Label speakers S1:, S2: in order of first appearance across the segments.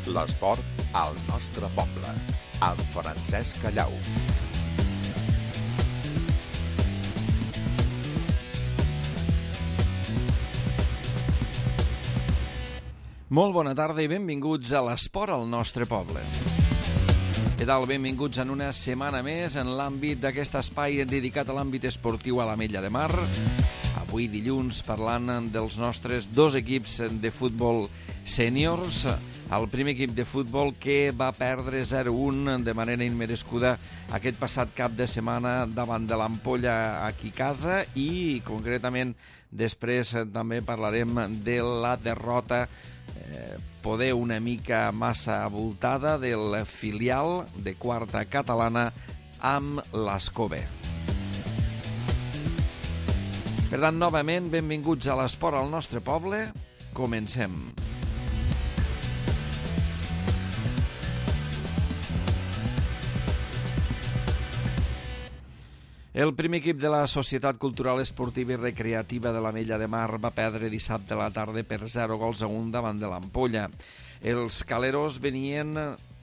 S1: L'esport al nostre poble, amb Francesc Callau.
S2: Molt bona tarda i benvinguts a l'esport al nostre poble. Què tal? Benvinguts en una setmana més en l'àmbit d'aquest espai dedicat a l'àmbit esportiu a l'Ametlla de Mar. Avui dilluns parlant dels nostres dos equips de futbol sèniors. El primer equip de futbol que va perdre 0-1 de manera immerescuda aquest passat cap de setmana davant de l'Ampolla aquí a casa i concretament després també parlarem de la derrota poder una mica massa avoltada del filial de quarta catalana amb l'Escove. Per tant, novament, benvinguts a l'esport al nostre poble. Comencem. El primer equip de la Societat Cultural Esportiva i Recreativa de l'Ametlla de Mar va perdre dissabte a la tarda per 0-1 davant de l'Ampolla. Els caleros venien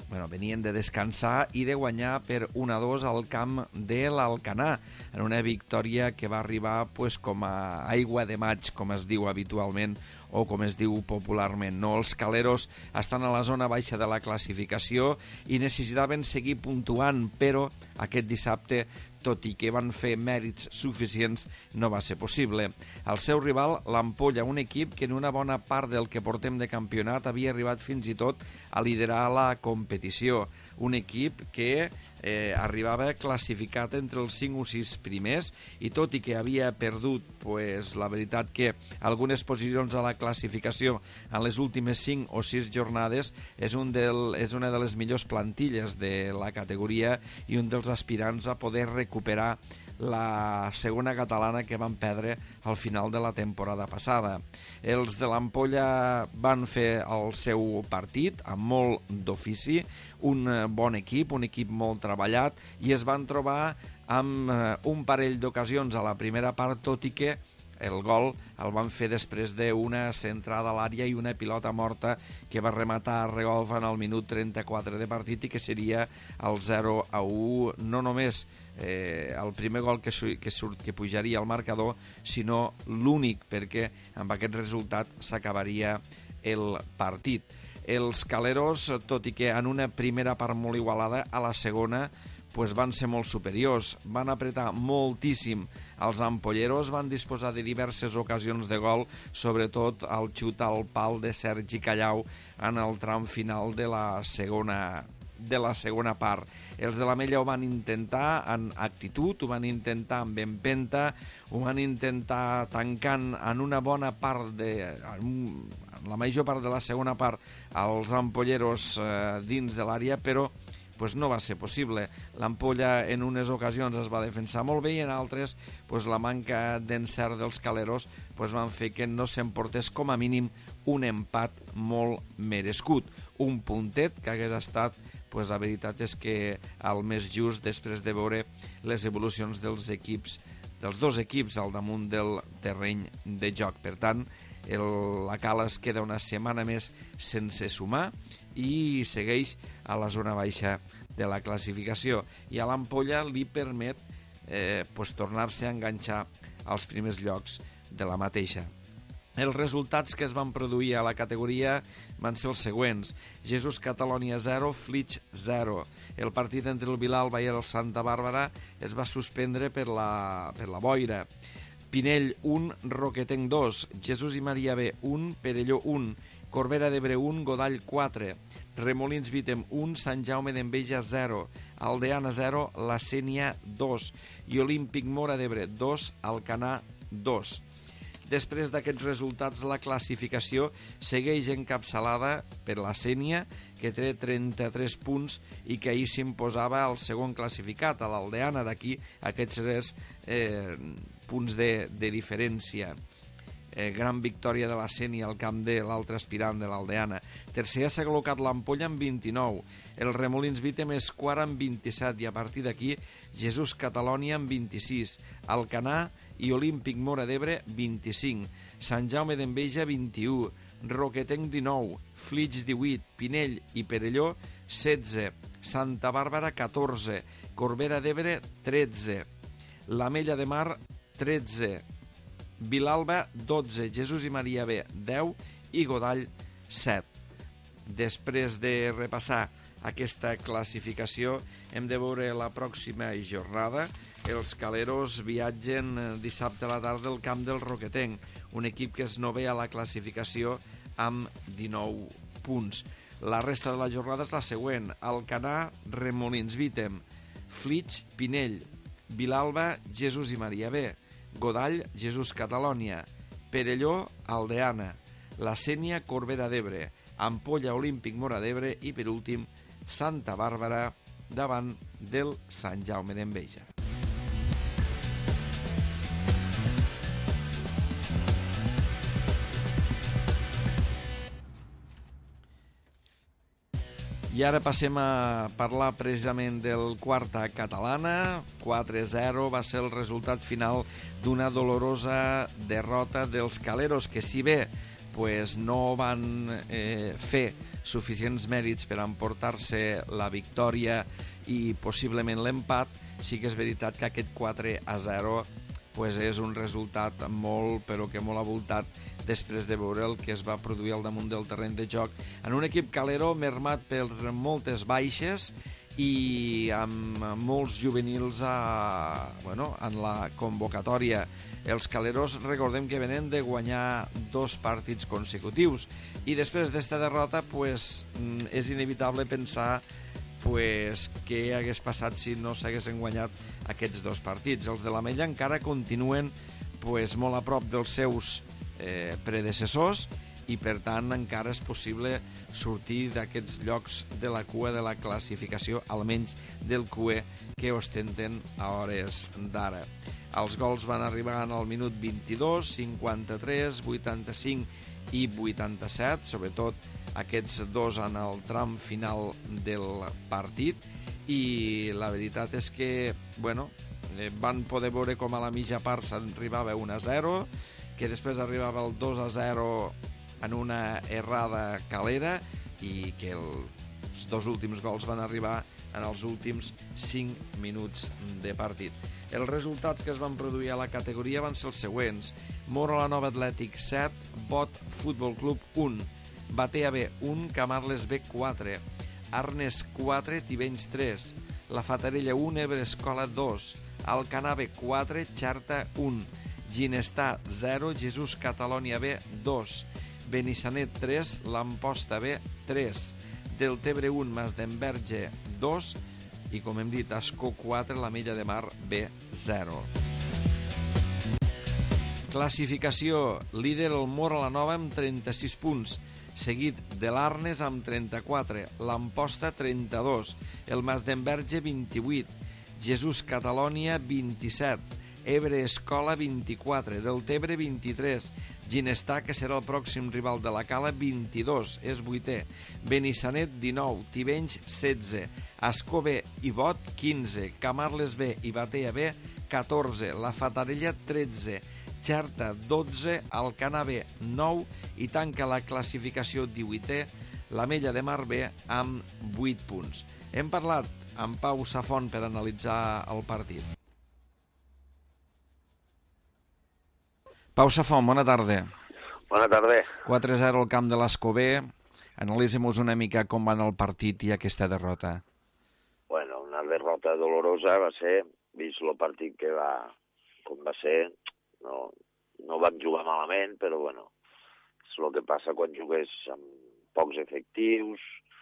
S2: de descansar i de guanyar per 1-2 al camp de l'Alcanar, en una victòria que va arribar com a aigua de maig, com es diu habitualment, o com es diu popularment. No, els caleros estan a la zona baixa de la classificació i necessitaven seguir puntuant, però aquest dissabte, tot i que van fer mèrits suficients, no va ser possible. El seu rival, l'Ampolla, un equip que en una bona part del que portem de campionat havia arribat fins i tot a liderar la competició. Un equip que arribava classificat entre els 5 o 6 primers i tot i que havia perdut, la veritat que algunes posicions a la classificació en les últimes 5 o 6 jornades és una de les millors plantilles de la categoria i un dels aspirants a poder recuperar la segona catalana que van perdre al final de la temporada passada. Els de l'Ampolla van fer el seu partit amb molt d'ofici, un bon equip, un equip molt treballat, i es van trobar amb un parell d'ocasions a la primera part, tot i que el gol el van fer després d'una centrada a l'àrea i una pilota morta que va rematar a Regolfa en el minut 34 de partit i que seria el 0-1, no només el primer gol que pujaria al marcador, sinó l'únic, perquè amb aquest resultat s'acabaria el partit. Els caleros, tot i que en una primera part molt igualada, a la segona van ser molt superiors, van apretar moltíssim els ampolleros, van disposar de diverses ocasions de gol, sobretot al xut al pal de Sergi Callau en el tram final de la segona part. Els de l'Ametlla ho van intentar amb actitud, ho van intentar amb empenta, ho van intentar tancant en una bona part en la major part de la segona part els ampolleros dins de l'àrea, però no va ser possible. L'Ampolla en unes ocasions es va defensar molt bé i en altres la manca d'encert dels caleros van fer que no s'emportés com a mínim un empat molt merescut. Un puntet que hagués estat, la veritat és que el més just després de veure les evolucions dels dos equips al damunt del terreny de joc. Per tant, la Cala es queda una setmana més sense sumar i segueix a la zona baixa de la classificació, i a l'Ampolla li permet tornar-se a enganxar als primers llocs de la mateixa. Els resultats que es van produir a la categoria van ser els següents: Jesús Catalònia 0, Flix 0. El partit entre el Vilalba i el Santa Bàrbara es va suspendre per la boira. Pinell 1, Roquetenc 2, Jesús i Maria B 1, Perelló 1, Corbera d'Ebre 1, Godall 4, Remolins Vítem 1, Sant Jaume d'Enveja 0, Aldeana 0, La Sénia 2 i Olímpic Móra d'Ebre 2, Alcanar 2. Després d'aquests resultats, la classificació segueix encapçalada per la Sénia, que té 33 punts i que ahir s'imposava al segon classificat, a l'Aldeana. D'aquí aquests 3 punts de diferència. Gran victòria de la Sénia al camp de l'altre aspirant de l'Aldeana. Tercer s'ha col·locat l'Ampolla amb 29. El Remolins Vítem és quart amb 27 i a partir d'aquí Jesús Catalònia amb 26. Alcanar i Olímpic Móra d'Ebre 25. Sant Jaume d'Enveja 21. Roquetenc 19, Flix 18, Pinell i Perelló 16, Santa Bàrbara 14, Corbera d'Ebre 13, l'Ametlla de Mar 13, Vilalba 12, Jesús i Maria B 10 i Godall 7. Després de repassar aquesta classificació, hem de veure la pròxima jornada. Els caleros viatgen dissabte a la tarda al camp del Roquetenc, un equip que es novè a la classificació amb 19 punts. La resta de la jornada és la següent: Alcanar, Remolins Vítem, Flix, Pinell, Vilalba, Jesús i Maria B, Godall, Jesús Catalònia, Perelló, Aldeana, la Sénia, Corbera d'Ebre, Ampolla, Olímpic Mora d'Ebre i, per últim, Santa Bàrbara davant del Sant Jaume d'Enveja. I ara passem a parlar precisament del Quarta Catalana. 4-0 va ser el resultat final d'una dolorosa derrota dels caleros, que si bé no van fer suficients mèrits per emportar-se la victòria i possiblement l'empat, sí que és veritat que aquest 4-0 és un resultat molt, però que molt avoltat després de veure el que es va produir al damunt del terreny de joc en un equip calero mermat per moltes baixes i amb molts juvenils en la convocatòria. Els caleros, recordem que venen de guanyar 2 partits consecutius i després d'esta derrota és inevitable pensar què hagués passat si no s'haguessin guanyat aquests 2 partits. Els de l'Ametlla encara continuen molt a prop dels seus predecessors i per tant encara és possible sortir d'aquests llocs de la cua de la classificació, almenys del QE que ostenten a hores d'ara. Els gols van arribar en el minut 22, 53, 85 i 87, sobretot aquests 2 en el tram final del partit, i la veritat és que van poder veure com a la mitja part s'arribava 1-0, que després arribava el 2-0 en una errada calera i que els 2 últims gols van arribar en els últims 5 minuts de partit. Els resultats que es van produir a la categoria van ser els següents: Móra la Nova Atlètic 7, Bot Futbol Club 1, Batea B 1, Camarles B 4, Arnes 4, Tivenys 3, La Fatarella 1, Ebre Escola 2, Alcanar B 4, Xerta 1, Ginestar 0, Jesús Catalònia B 2, Benissanet 3, l'Amposta B 3, Deltebre 1, Masdenverge 2 i, com hem dit, Ascó 4, l'Ametlla de Mar B 0. Classificació: líder el Móra la Nova amb 36 punts, seguit de l'Arnes amb 34, l'Amposta 32, el Masdenverge 28, Jesús Catalònia 27, Ebre Escola 24, Deltebre 23, Ginestar, que serà el pròxim rival de la Cala, 22, és 8è, Benissanet 19, Tivenys 16, Ascó B i Bot 15, Camarles B i Batea B 14, La Fatarella 13, Xerta 12, Alcanar B 9 i tanca la classificació 18è l'Ametlla de Mar B amb 8 punts. Hem parlat amb Pau Safont per analitzar el partit. Pau Safont, bona tarda.
S3: Bona tarda.
S2: 4-0 al camp de l'Escobé. Analitzem-nos una mica com va anar el partit i aquesta derrota.
S3: Bueno, una derrota dolorosa va ser, vist el partit com va ser, no vam jugar malament, però bueno, és el que passa quan jugues amb pocs efectius,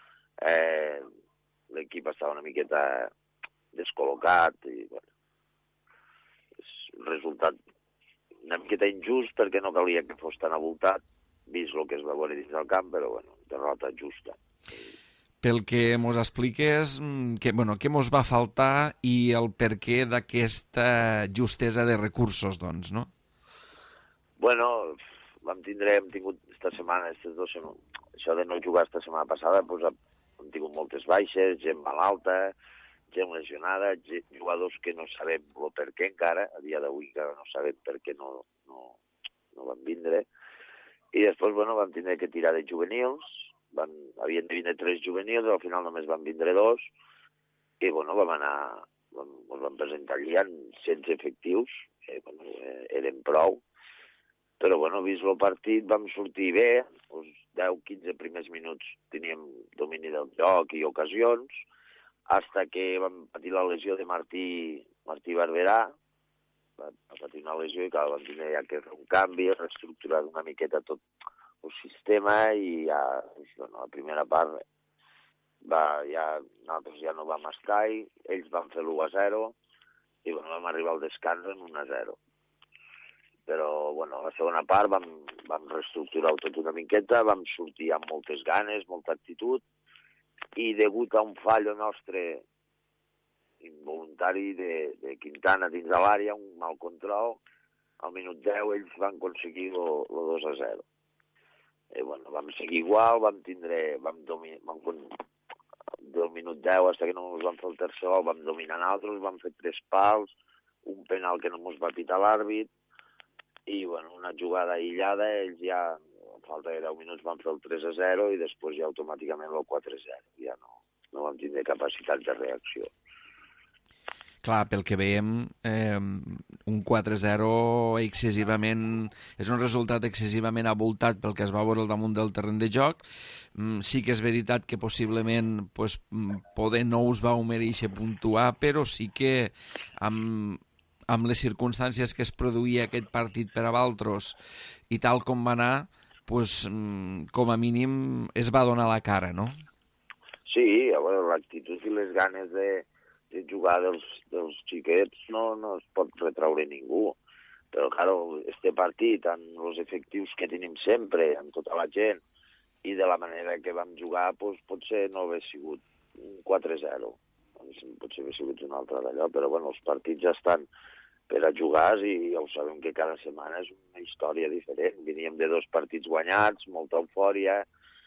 S3: l'equip estava una miqueta descol·locat i bueno, és un resultat una miqueta injust perquè no calia que fos tan avoltat, vist el que es va veure dins del camp, però bueno, derrota justa.
S2: Pel que mos expliques, què mos va faltar i el perquè d'aquesta justesa de recursos, doncs, no?
S3: Bueno, hem tingut esta setmana, això de no jugar esta setmana passada, hem tingut moltes baixes, gent malalta, gent lesionada, jugadors que no sabem el per què encara, a dia d'avui encara no sabem per què no van vindre, I després, bueno, vam tindre que tirar de juvenils, havien de vindre 3 juvenils, al final només van vindre 2, i, bueno, ens vam presentar allà sense efectius, eren prou, però, bueno, vist el partit, vam sortir bé, els 10-15 primers minuts teníem domini del joc i ocasions, fins que vam patir la lesió de Martí Barberà, va patir una lesió i clar, vam tindre ja que fer un canvi, reestructurar una miqueta tot el sistema i ja, bueno, la primera part nosaltres ja no vam estar i ells van fer l'1-0 i bueno, vam arribar al descans en 1-0. Però bueno, a la segona part vam reestructurar tot una miqueta, vam sortir amb moltes ganes, molta actitud i degut a un fallo nostre involuntari de Quintana dins de l'àrea, un mal control, al minut 10 ells van aconseguir el 2-0. I bueno, vam seguir igual, del minut 10 fins que no ens van fer el tercer gol, vam dominar nosaltres, vam fer 3 pals, un penal que no ens va pitar l'àrbit, i bueno, una jugada aïllada, ells ja, a falta de 10 minuts, van fer el 3-0 i després ja automàticament el 4-0. Ja no vam tindre capacitat de reacció.
S2: Clar, pel que veiem, un 4-0 excessivament... és un resultat excessivament avoltat pel que es va veure al damunt del terreny de joc. Sí que és veritat que possiblement poder no us vau mereixer puntuar, però sí que amb les circumstàncies que es produïa aquest partit per a vosaltres i tal com va anar, com a mínim es va donar la cara, no?
S3: Sí, l'actitud i les ganes de jugar dels xiquets no es pot retraure ningú. Però, claro, este partit, amb els efectius que tenim sempre, amb tota la gent, i de la manera que vam jugar, potser no hauria sigut un 4-0. Potser hauria sigut un altre d'allò, però bueno, els partits ja estan per a jugar i ja ho sabem que cada setmana és una història diferent. Veníem de 2 partits guanyats, molta eufòria,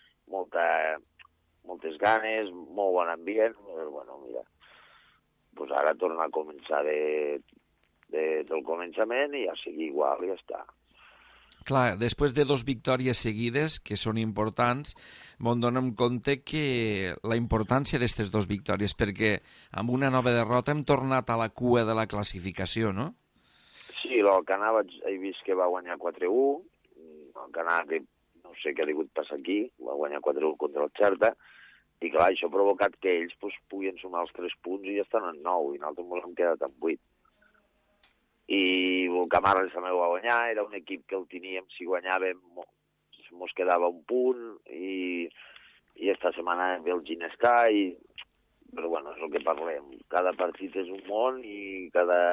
S3: moltes ganes, molt bon ambient, però bueno, mira, pues ara torna a començar del començament i ja seguir igual i ja està.
S2: Clar, després de 2 victòries seguides, que són importants, bon donem compte que la importància d'aquestes 2 victòries, perquè amb una nova derrota hem tornat a la cua de la classificació, no?
S3: Sí, l'Alcanar he vist que va guanyar 4-1, l'Alcanar, que no sé què ha degut passar aquí, va guanyar 4-1 contra el Xerta, i clar, això ha provocat que ells puguin sumar els 3 punts i ja estan en 9, i nosaltres ens hem quedat en 8. I el Camarles també ho va guanyar, era un equip que el teníem, si guanyàvem ens quedava un punt, i esta setmana ve el Ginestà, però bueno, és el que parlem, cada partit és un món i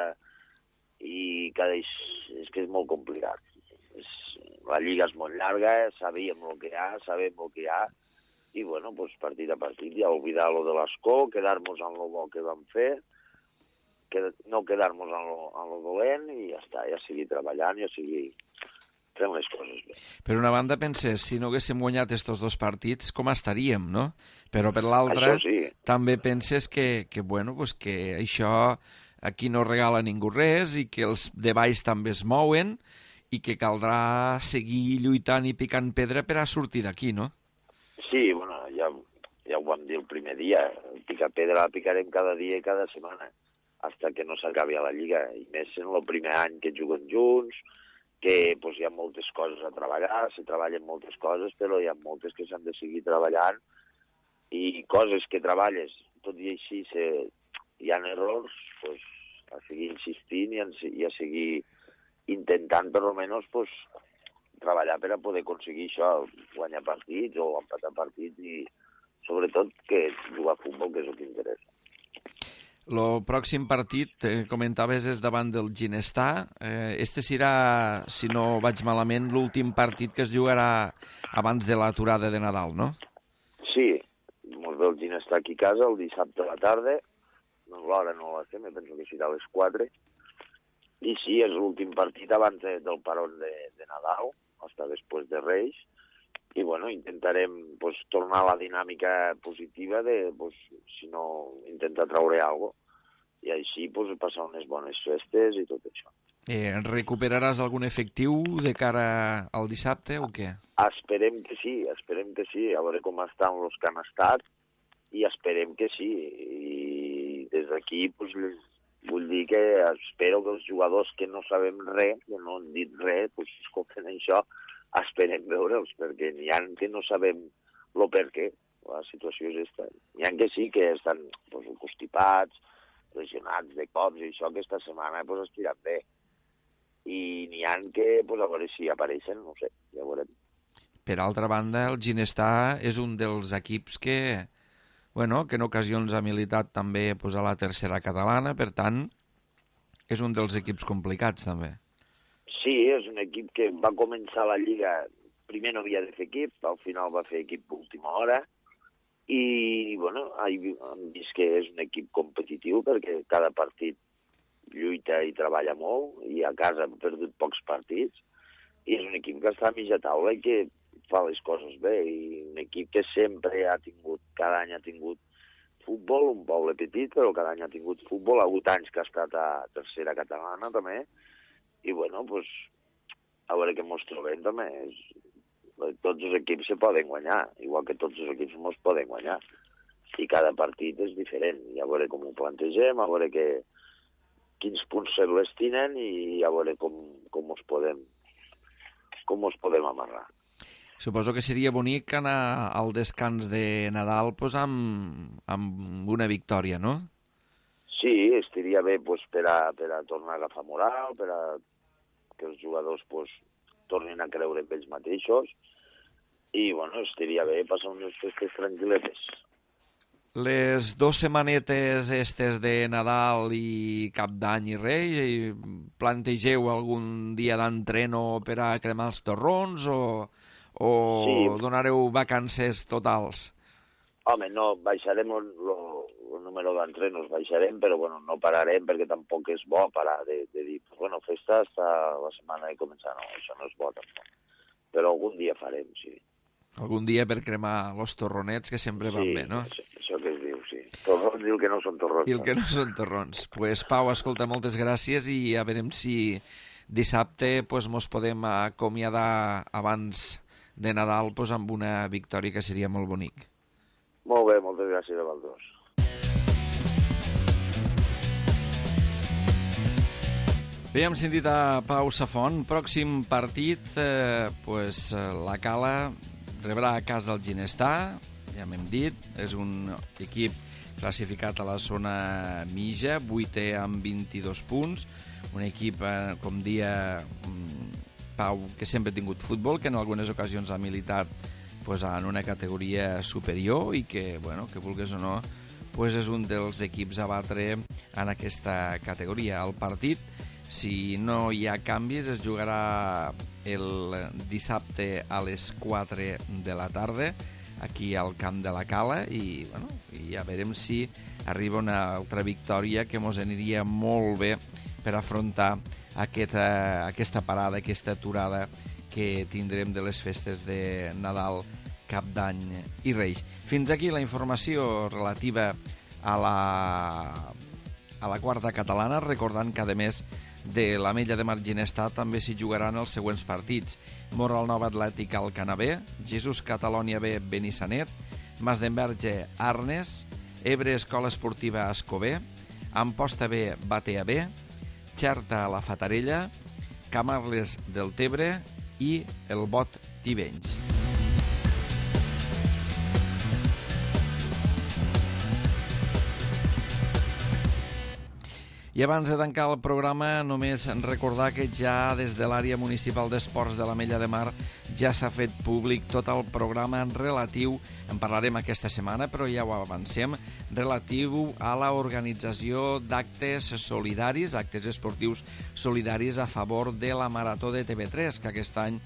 S3: és que és molt complicat. La lliga és molt llarga, sabem el que hi ha, i bueno, pues partit a partit, ja oblidar lo de l'escó, quedar-nos en lo bo que vam fer, no quedar-nos en lo dolent i ja està, ja seguir treballant, ja seguir fent les coses bé.
S2: Per una banda penses, si no haguéssim guanyat estos 2 partits, com estaríem, no? Però per l'altra,
S3: sí,
S2: també penses que això aquí no regala ningú res i que els de baix també es mouen i que caldrà seguir lluitant i picant pedra per a sortir d'aquí, no?
S3: Sí, bueno, ja ho vam dir el primer dia, picar pedra la picarem cada dia i cada setmana, fins que no s'acabi a la Lliga, i més en el primer any que juguen junts, que pues, hi ha moltes coses a treballar, se treballen moltes coses, però hi ha moltes que s'han de seguir treballant, i coses que treballes, tot i així hi ha errors, pues, a seguir insistint i a seguir intentant, per almenys, pues, treballar per a poder aconseguir això, guanyar partits o empatar partits i sobretot que jugar a futbol, que és el que interessa.
S2: El pròxim partit, comentaves, és davant del Ginestà. Este serà, si no vaig malament, l'últim partit que es jugarà abans de l'aturada de Nadal, no?
S3: Sí, ens ve el Ginestà aquí a casa el dissabte a la tarda, l'hora no la sé, me penso que serà a les 4, i sí, és l'últim partit abans del parón de Nadal, fins després de Reis, i bueno, intentarem pues, tornar a la dinàmica positiva de, pues, si no, intentar traure alguna cosa, i així pues, passar unes bones festes i tot això.
S2: Recuperaràs algun efectiu de cara al dissabte o què?
S3: Esperem que sí, a veure com estan els que han estat, i esperem que sí. I des d'aquí pues, vull dir que espero que els jugadors que no sabem res, que no han dit res, pues, escolten això, esperem veure'ls, perquè n'hi ha que no sabem el per què. La situació és esta. N'hi ha que sí, que estan pues, constipats, lesionats de cops, i això aquesta setmana pues, es tirat bé. I n'hi ha que, pues, a veure si apareixen, no sé, ja veurem.
S2: Per altra banda, el Ginestà és un dels equips que en ocasions ha militat també pues, a la tercera catalana, per tant, és un dels equips complicats també.
S3: Sí, és un equip que va començar la Lliga, primer no havia de fer equip, al final va fer equip d'última hora, i hem vist que és un equip competitiu perquè cada partit lluita i treballa molt, i a casa ha perdut pocs partits, i és un equip que està a mitja taula i que fa les coses bé, i un equip que sempre cada any ha tingut futbol, un poble petit, però cada any ha tingut futbol, ha hagut anys que ha estat a tercera catalana també, i pues, a veure què ens trobem també. Tots els equips se poden guanyar, igual que tots els equips ens poden guanyar, i cada partit és diferent, i a veure com ho plantegem, a veure quins punts se destinen i a veure com els podem amarrar.
S2: Suposo que seria bonic anar al descans de Nadal pues, amb una victòria, no?
S3: Sí, estaria bé pues, per a tornar a agafar moral, per a que els jugadors pues, tornin a creure en ells mateixos, i estaria bé passar unes festes tranquil·letes.
S2: Les 2 setmanetes estes de Nadal i Cap d'Any i Rei, plantegeu algun dia d'entreno per a cremar els torrons o sí, donareu vacances totals?
S3: Home, no, baixarem el número d'entrenos, però no pararem perquè tampoc és bo parar de dir, festa hasta la setmana de començar, no, això no és bo tampoc. Però algun dia farem, sí. Algun
S2: dia per cremar els torronets, que sempre van bé, no?
S3: Sí, això que es diu, sí. Torrons i el que no són torrons.
S2: I el que no són torrons. Pues, Pau, escolta, moltes gràcies i a veurem si dissabte mos podem acomiadar abans de Nadal amb una victòria que seria molt bonic.
S3: Molt bé, moltes gràcies a vosaltres.
S2: Bé, hem sentit a Pau Safont. Pròxim partit, la Cala rebrà a casa el Ginestà, ja m'hem dit, és un equip classificat a la zona mitja, 8è amb 22 punts, un equip, com dia Pau, que sempre ha tingut futbol, que en algunes ocasions ha militat en una categoria superior i que, que vulguis o no, és un dels equips a batre en aquesta categoria. El partit, si no hi ha canvis, es jugarà el dissabte a les 4 de la tarda aquí al camp de la Cala i ja veurem si arriba una altra victòria que mos aniria molt bé per afrontar aquesta parada, aquesta aturada que tindrem de les festes de Nadal, Cap d'Any i Reis. Fins aquí la informació relativa a la quarta catalana, recordant que a més de l'Ametlla de Mar Ginestà també s'hi jugaran els següents partits: Moral Nova Atlètic Alcanavè, Jesús Catalònia B Benissanet, Masdenverge Arnes, Ebre Escola Esportiva Escober, Amposta B Batea B, Xerta La Fatarella, Camarles del Tebre i el Bot Tivenys. I abans de tancar el programa, només recordar que ja des de l'àrea municipal d'esports de l'Ametlla de Mar ja s'ha fet públic tot el programa relatiu, en parlarem aquesta setmana, però ja ho avancem, relatiu a l'organització d'actes solidaris, actes esportius solidaris a favor de la Marató de TV3, que aquest any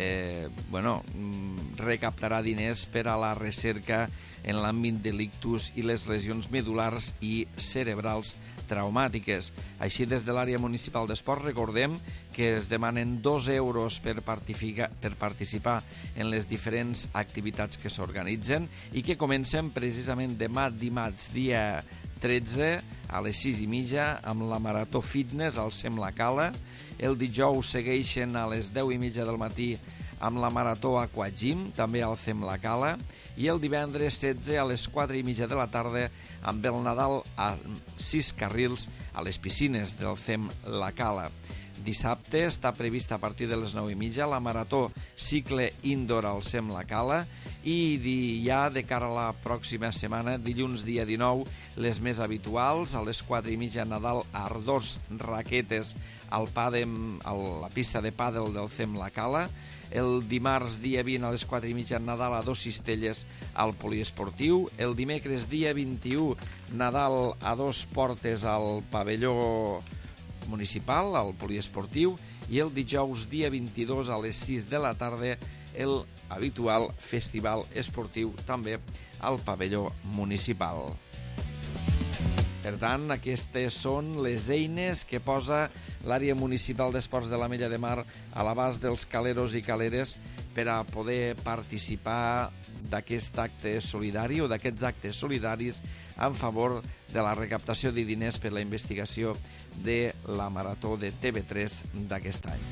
S2: recaptarà diners per a la recerca en l'àmbit de l'ictus i les lesions medul·lars i cerebrals traumàtiques. Així, des de l'àrea municipal d'esports, recordem que es demanen 2 euros per participar en les diferents activitats que s'organitzen i que comencen precisament demà dimarts, dia 13 a les 6:30 amb la Marató Fitness al Sem La Cala. El dijous segueixen a les 10:30 del matí amb la Marató Aquagym, també al Sem La Cala, i el divendres 16 a les 4:30 de la tarda amb el Nadal a 6 carrils a les piscines del Sem La Cala. Dissabte està prevista a partir de les 9:30 la Marató Cicle Indoor al Sem La Cala i ja de cara a la pròxima setmana, dilluns dia 19, les més habituals, a les 4:30 Nadal a Ardors Raquetes a la pista de pàdel del Sem La Cala, el dimarts dia 20 a les 4:30 Nadal a Dos Cistelles al Poliesportiu, el dimecres dia 21 Nadal a Dos Portes al pavelló municipal, al poliesportiu, i el dijous dia 22 a les 6 de la tarda el habitual festival esportiu també al pavelló municipal. Per tant, aquestes són les eines que posa l'àrea municipal d'esports de l'Ametlla de Mar a l'abast dels caleros i caleres per a poder participar d'aquest acte solidari o d'aquests actes solidaris en favor de la recaptació de diners per la investigació de la Marató de TV3 d'aquest any.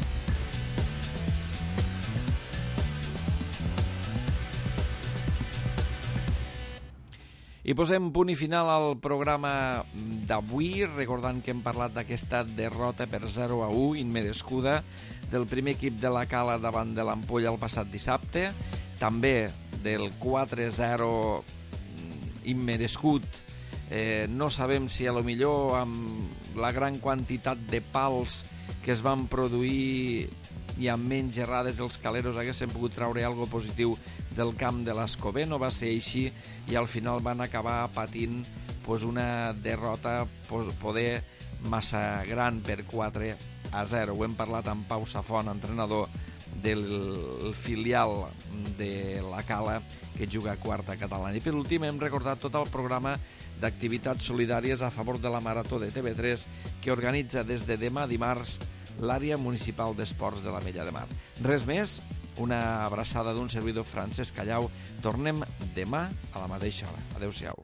S2: I posem punt i final al programa d'avui, recordant que hem parlat d'aquesta derrota per 0-1 immerescuda del primer equip de la Cala davant de l'Ampolla el passat dissabte, també del 4-0 immerescut. No sabem si a lo millor amb la gran quantitat de pals que es van produir i amb menys errades els caleros haguessin pogut traure alguna positiu del camp de l'Escobé. No va ser així i al final van acabar patint una derrota poder massa gran per 4-0. Ho hem parlat amb Pau Safont, entrenador del filial de la Cala que juga a quarta catalana. I per últim hem recordat tot el programa d'activitats solidàries a favor de la Marató de TV3 que organitza des de demà dimarts l'àrea municipal d'esports de l'Ametlla de Mar. Res més, una abraçada d'un servidor Francesc Callau. Tornem demà a la mateixa hora. Adéu-siau.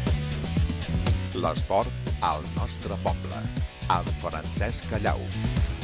S1: L'esport al nostre poble, amb Francesc Callau.